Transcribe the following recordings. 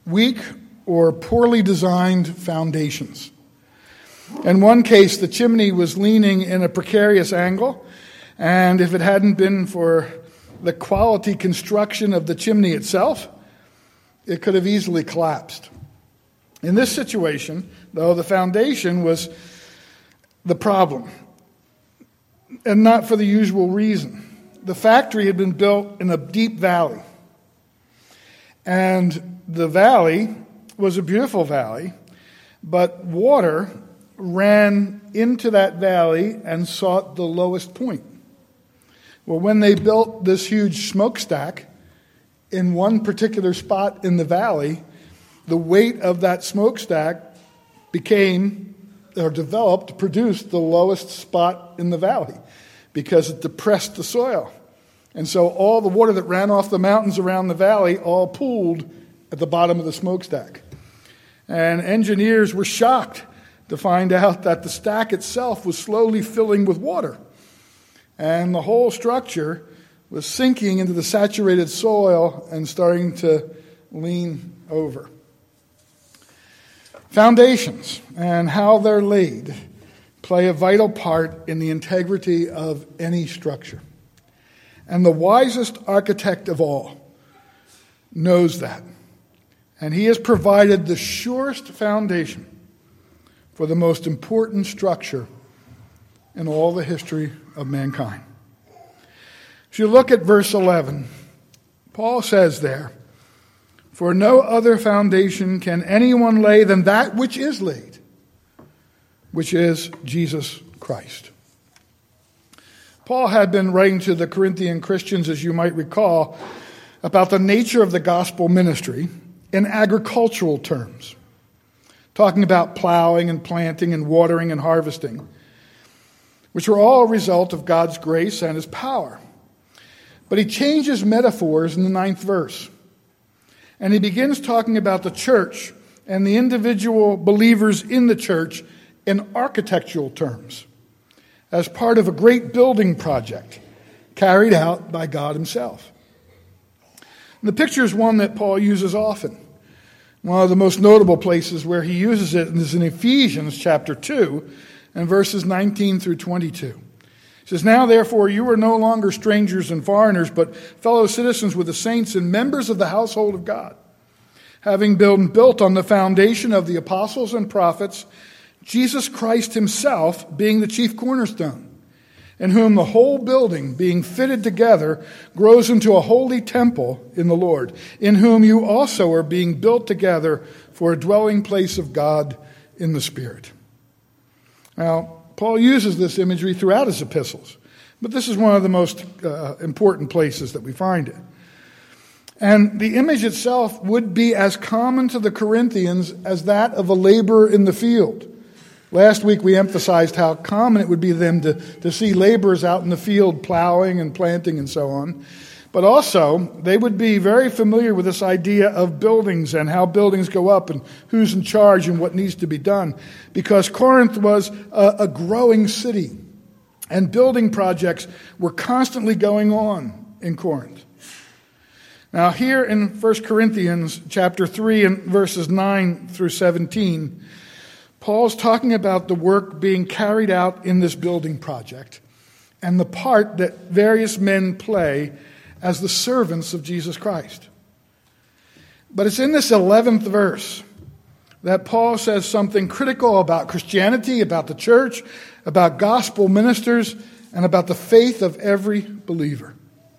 weak or poorly designed foundations. In one case, the chimney was leaning in a precarious angle, and if it hadn't been for the quality construction of the chimney itself, it could have easily collapsed. In this situation, though, the foundation was the problem, and not for the usual reason. The factory had been built in a deep valley, and the valley was a beautiful valley, but water ran into that valley and sought the lowest point. Well, when they built this huge smokestack in one particular spot in the valley, the weight of that smokestack produced the lowest spot in the valley because it depressed the soil. And so all the water that ran off the mountains around the valley all pooled at the bottom of the smokestack. And engineers were shocked to find out that the stack itself was slowly filling with water. And the whole structure was sinking into the saturated soil and starting to lean over. Foundations and how they're laid play a vital part in the integrity of any structure. And the wisest architect of all knows that. And he has provided the surest foundation for the most important structure in all the history of mankind. If you look at verse 11, Paul says there, "For no other foundation can anyone lay than that which is laid, which is Jesus Christ." Paul had been writing to the Corinthian Christians, as you might recall, about the nature of the gospel ministry in agricultural terms, talking about plowing and planting and watering and harvesting, which were all a result of God's grace and his power. But he changes metaphors in the 9th verse. And he begins talking about the church and the individual believers in the church in architectural terms, as part of a great building project carried out by God himself. And the picture is one that Paul uses often. One of the most notable places where he uses it is in Ephesians chapter 2 and verses 19 through 22. He says, "Now therefore you are no longer strangers and foreigners, but fellow citizens with the saints and members of the household of God, having been built on the foundation of the apostles and prophets, Jesus Christ himself being the chief cornerstone, in whom the whole building, being fitted together, grows into a holy temple in the Lord, in whom you also are being built together for a dwelling place of God in the Spirit." Now, Paul uses this imagery throughout his epistles, but this is one of the most important places that we find it. And the image itself would be as common to the Corinthians as that of a laborer in the field. Last week we emphasized how common it would be to them to see laborers out in the field plowing and planting and so on. But also, they would be very familiar with this idea of buildings and how buildings go up and who's in charge and what needs to be done. Because Corinth was a growing city, and building projects were constantly going on in Corinth. Now here in 1 Corinthians chapter 3 and verses 9 through 17, Paul's talking about the work being carried out in this building project and the part that various men play as the servants of Jesus Christ. But it's in this 11th verse that Paul says something critical about Christianity, about the church, about gospel ministers, and about the faith of every believer.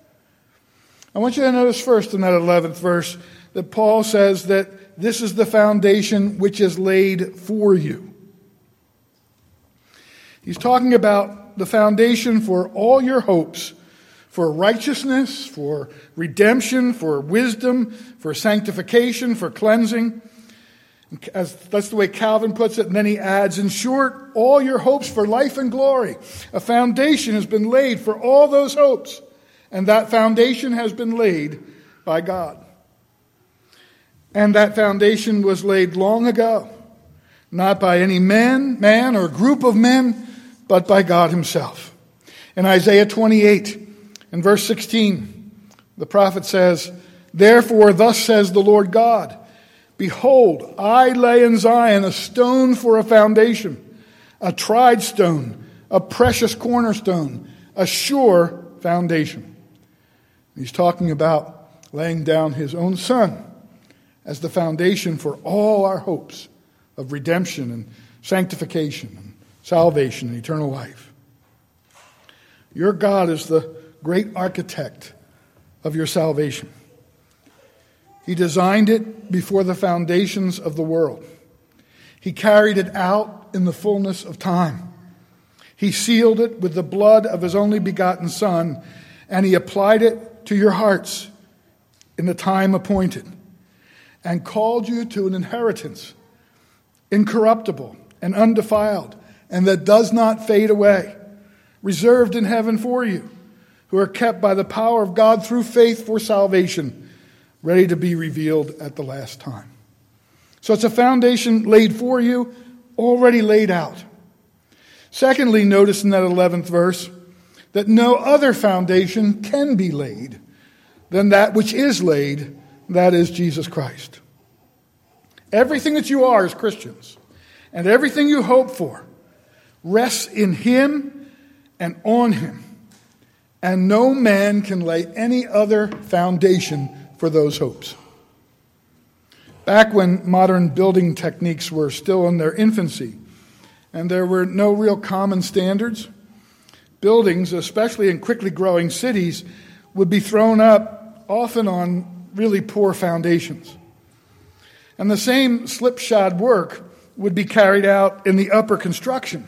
I want you to notice first in that 11th verse that Paul says that this is the foundation which is laid for you. He's talking about the foundation for all your hopes, for righteousness, for redemption, for wisdom, for sanctification, for cleansing. That's the way Calvin puts it. And then he adds, in short, all your hopes for life and glory. A foundation has been laid for all those hopes. And that foundation has been laid by God. And that foundation was laid long ago, not by any man or group of men, but by God himself. In Isaiah 28, in verse 16, the prophet says, "Therefore thus says the Lord God, Behold, I lay in Zion a stone for a foundation, a tried stone, a precious cornerstone, a sure foundation. He's talking about laying down his own Son as the foundation for all our hopes of redemption and sanctification and salvation and eternal life. Your God is the great architect of your salvation. He designed it before the foundations of the world. He carried it out in the fullness of time. He sealed it with the blood of his only begotten Son, and he applied it to your hearts in the time appointed, and called you to an inheritance, incorruptible and undefiled, and that does not fade away, reserved in heaven for you, who are kept by the power of God through faith for salvation, ready to be revealed at the last time. So it's a foundation laid for you, already laid out. Secondly, notice in that 11th verse that no other foundation can be laid than that which is laid, that is Jesus Christ. Everything that you are as Christians and everything you hope for rests in him and on him. And no man can lay any other foundation for those hopes. Back when modern building techniques were still in their infancy and there were no real common standards, buildings, especially in quickly growing cities, would be thrown up often on really poor foundations. And the same slipshod work would be carried out in the upper construction.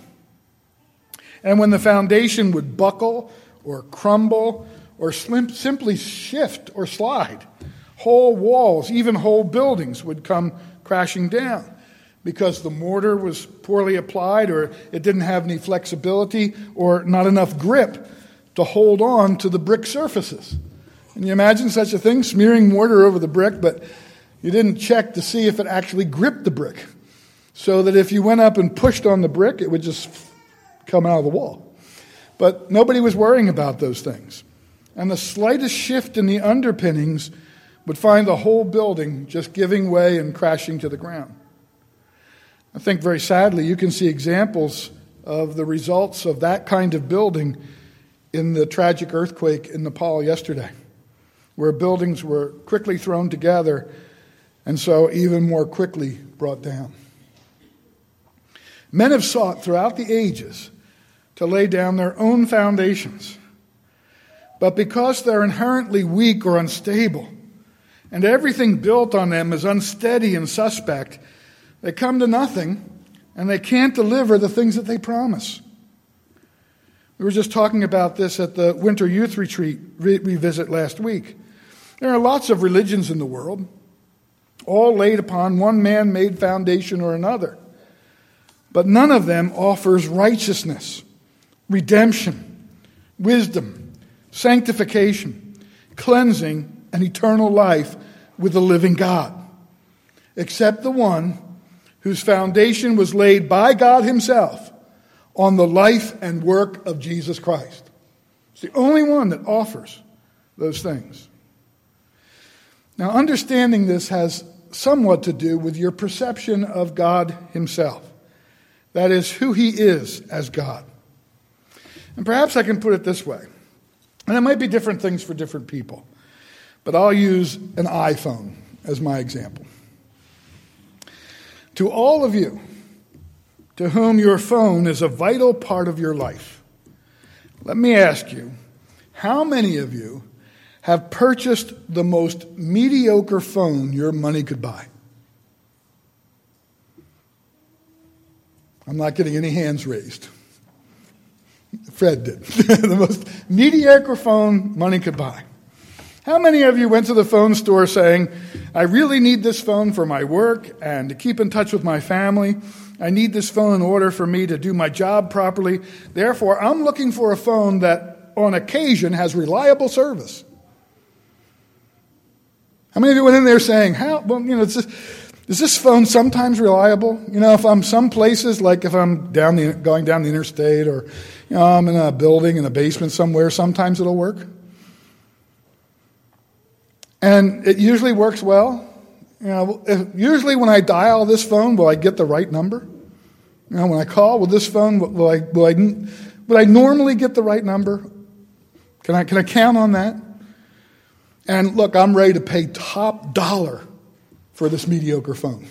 And when the foundation would buckle or crumble or simply shift or slide, whole walls, even whole buildings would come crashing down because the mortar was poorly applied or it didn't have any flexibility or not enough grip to hold on to the brick surfaces. Can you imagine such a thing, smearing mortar over the brick, but you didn't check to see if it actually gripped the brick, so that if you went up and pushed on the brick, it would just come out of the wall. But nobody was worrying about those things. And the slightest shift in the underpinnings would find the whole building just giving way and crashing to the ground. I think very sadly you can see examples of the results of that kind of building in the tragic earthquake in Nepal yesterday, where buildings were quickly thrown together and so even more quickly brought down. Men have sought throughout the ages to lay down their own foundations, but because they're inherently weak or unstable, and everything built on them is unsteady and suspect, they come to nothing, and they can't deliver the things that they promise. We were just talking about this at the Winter Youth Retreat we visit last week. There are lots of religions in the world, all laid upon one man-made foundation or another. But none of them offers righteousness, redemption, wisdom, sanctification, cleansing, and eternal life with the living God, except the one whose foundation was laid by God himself on the life and work of Jesus Christ. It's the only one that offers those things. Now, understanding this has somewhat to do with your perception of God himself. That is, who he is as God. And perhaps I can put it this way, and it might be different things for different people, but I'll use an iPhone as my example. To all of you to whom your phone is a vital part of your life, let me ask you, how many of you have purchased the most mediocre phone your money could buy? I'm not getting any hands raised. Fred did. The most mediocre phone money could buy. How many of you went to the phone store saying, I really need this phone for my work and to keep in touch with my family. I need this phone in order for me to do my job properly. Therefore, I'm looking for a phone that on occasion has reliable service. How many of you went in there saying, is this phone sometimes reliable? If I'm some places, like if I'm going down the interstate or I'm in a building in a basement somewhere, sometimes it'll work. And it usually works well. Usually when I dial this phone, will I get the right number? When I call with this phone, will I normally get the right number? Can I count on that? And look, I'm ready to pay top dollar for this mediocre phone.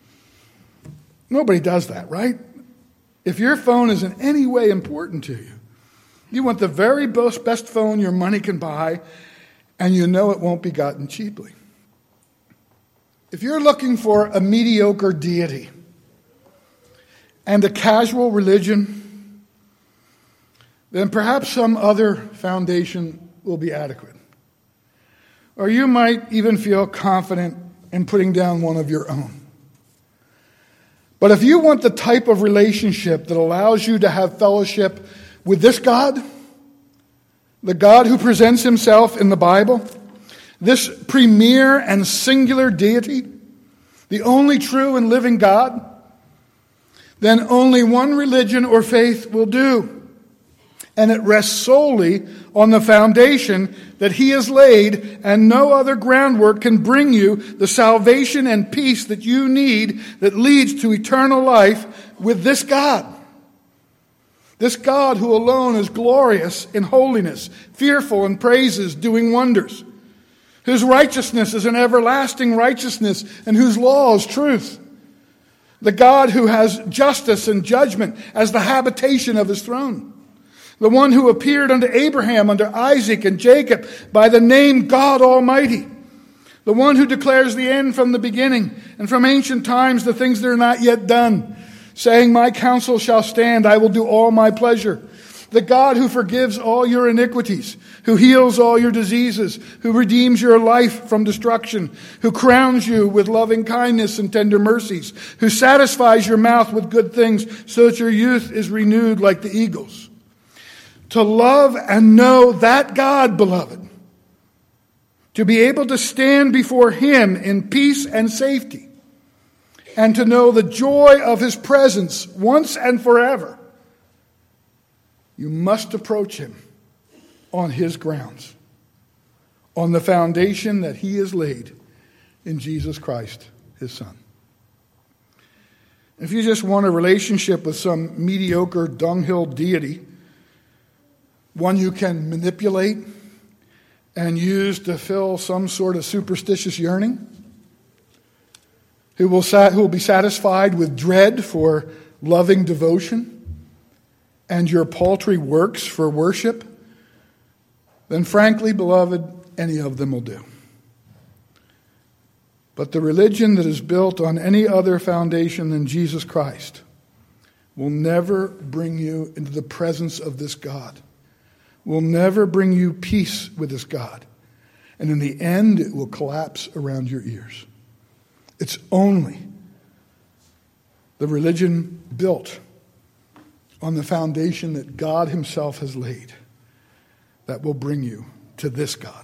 Nobody does that, right? If your phone is in any way important to you, you want the very best phone your money can buy, and you know it won't be gotten cheaply. If you're looking for a mediocre deity and a casual religion, then perhaps some other foundation will be adequate. Or you might even feel confident in putting down one of your own. But if you want the type of relationship that allows you to have fellowship with this God, the God who presents himself in the Bible, this premier and singular deity, the only true and living God, then only one religion or faith will do. And it rests solely on the foundation that he has laid, and no other groundwork can bring you the salvation and peace that you need that leads to eternal life with this God. This God who alone is glorious in holiness, fearful in praises, doing wonders, whose righteousness is an everlasting righteousness, and whose law is truth. The God who has justice and judgment as the habitation of his throne. The one who appeared unto Abraham, unto Isaac and Jacob by the name God Almighty. The one who declares the end from the beginning, and from ancient times the things that are not yet done, saying, my counsel shall stand, I will do all my pleasure. The God who forgives all your iniquities, who heals all your diseases, who redeems your life from destruction, who crowns you with loving kindness and tender mercies, who satisfies your mouth with good things so that your youth is renewed like the eagles. To love and know that God, beloved, to be able to stand before him in peace and safety, and to know the joy of his presence once and forever, you must approach him on his grounds, on the foundation that he has laid in Jesus Christ, his Son. If you just want a relationship with some mediocre dunghill deity, one you can manipulate and use to fill some sort of superstitious yearning, who will be satisfied with dread for loving devotion and your paltry works for worship, then frankly, beloved, any of them will do. But the religion that is built on any other foundation than Jesus Christ will never bring you into the presence of this God, will never bring you peace with this God. And in the end, it will collapse around your ears. It's only the religion built on the foundation that God himself has laid that will bring you to this God.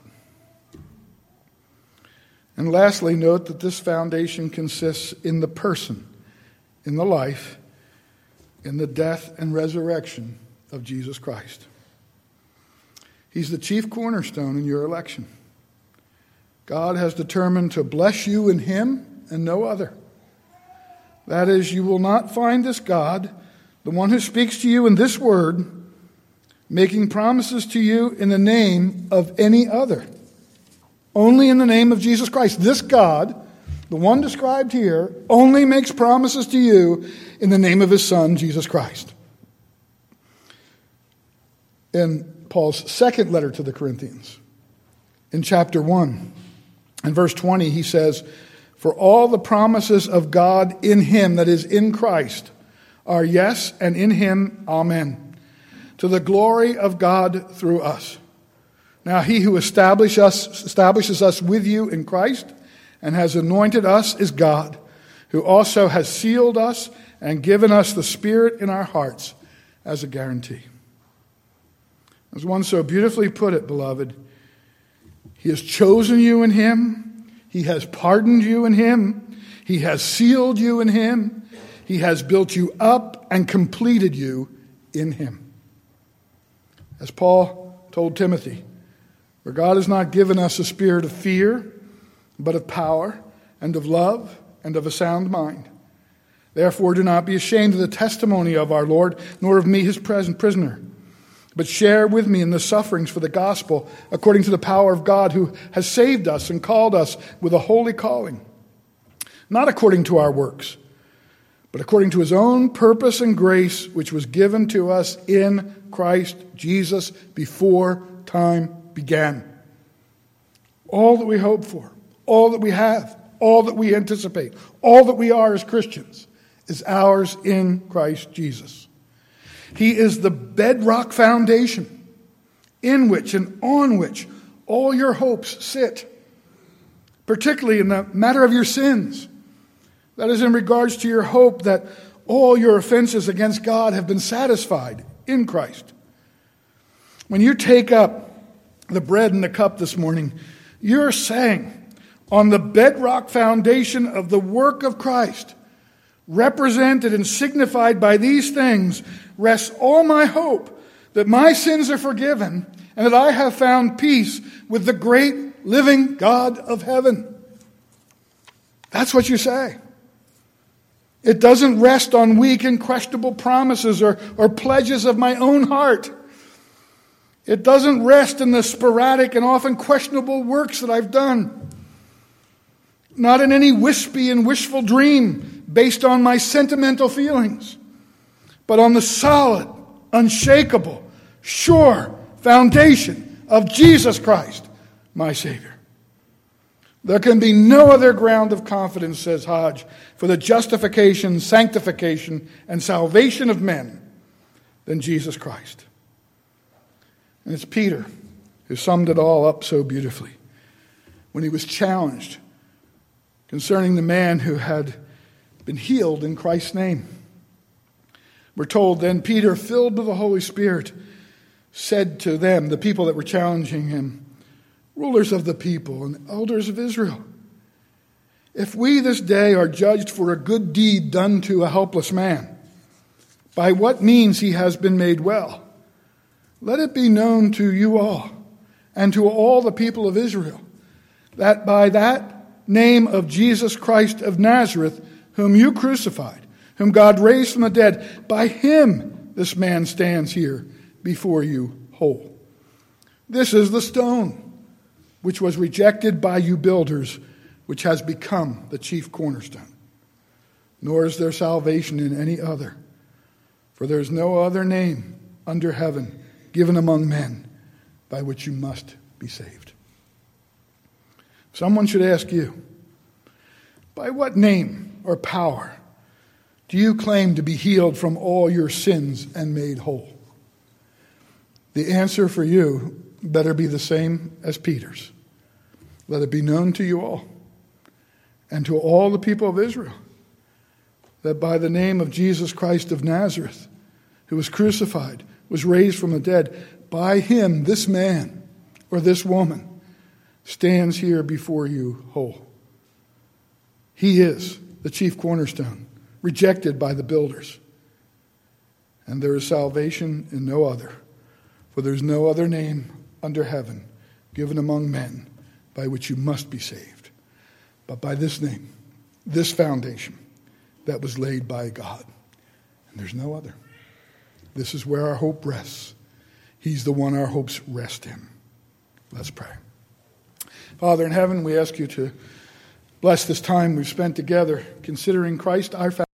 And lastly, note that this foundation consists in the person, in the life, in the death and resurrection of Jesus Christ. He's the chief cornerstone in your election. God has determined to bless you in him and no other. That is, you will not find this God, the one who speaks to you in this word, making promises to you in the name of any other. Only in the name of Jesus Christ. This God, the one described here, only makes promises to you in the name of his Son, Jesus Christ. In Paul's second letter to the Corinthians, in chapter 1, and verse 20, he says, for all the promises of God in him, that is, in Christ, are yes, and in him, amen, to the glory of God through us. Now he who establishes us with you in Christ and has anointed us is God, who also has sealed us and given us the Spirit in our hearts as a guarantee. As one so beautifully put it, beloved, he has chosen you in him. He has pardoned you in him. He has sealed you in him. He has built you up and completed you in him. As Paul told Timothy, for God has not given us a spirit of fear, but of power and of love, and of a sound mind. Therefore do not be ashamed of the testimony of our Lord, nor of me his present prisoner, but share with me in the sufferings for the gospel, according to the power of God, who has saved us and called us with a holy calling, not according to our works, but according to his own purpose and grace, which was given to us in Christ Jesus before time began. All that we hope for, all that we have, all that we anticipate, all that we are as Christians is ours in Christ Jesus. He is the bedrock foundation in which and on which all your hopes sit, particularly in the matter of your sins. That is in regards to your hope that all your offenses against God have been satisfied in Christ. When you take up the bread and the cup this morning, you're saying, on the bedrock foundation of the work of Christ, represented and signified by these things, rests all my hope that my sins are forgiven and that I have found peace with the great living God of heaven. That's what you say. It doesn't rest on weak and questionable promises or pledges of my own heart. It doesn't rest in the sporadic and often questionable works that I've done. Not in any wispy and wishful dream based on my sentimental feelings, but on the solid, unshakable, sure foundation of Jesus Christ, my Savior. There can be no other ground of confidence, says Hodge, for the justification, sanctification, and salvation of men than Jesus Christ. And it's Peter who summed it all up so beautifully when he was challenged concerning the man who had been healed in Christ's name. We're told then Peter, filled with the Holy Spirit, said to them, the people that were challenging him, rulers of the people and elders of Israel, if we this day are judged for a good deed done to a helpless man, by what means he has been made well, let it be known to you all and to all the people of Israel that by that name of Jesus Christ of Nazareth, whom you crucified, whom God raised from the dead, by him this man stands here before you whole. This is the stone which was rejected by you builders, which has become the chief cornerstone. Nor is there salvation in any other, for there is no other name under heaven given among men by which you must be saved. Someone should ask you, by what name or power do you claim to be healed from all your sins and made whole? The answer for you better be the same as Peter's. Let it be known to you all and to all the people of Israel that by the name of Jesus Christ of Nazareth, who was crucified, was raised from the dead, by him this man or this woman stands here before you whole. He is the chief cornerstone, rejected by the builders. And there is salvation in no other, for there is no other name under heaven given among men by which you must be saved, but by this name, this foundation that was laid by God. And there's no other. This is where our hope rests. He's the one our hopes rest in. Let's pray. Father in heaven, we ask you to bless this time we've spent together considering Christ our